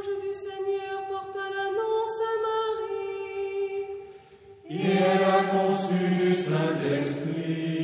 l'ange du Seigneur porta l'annonce à Marie. Et elle a conçu du Saint-Esprit.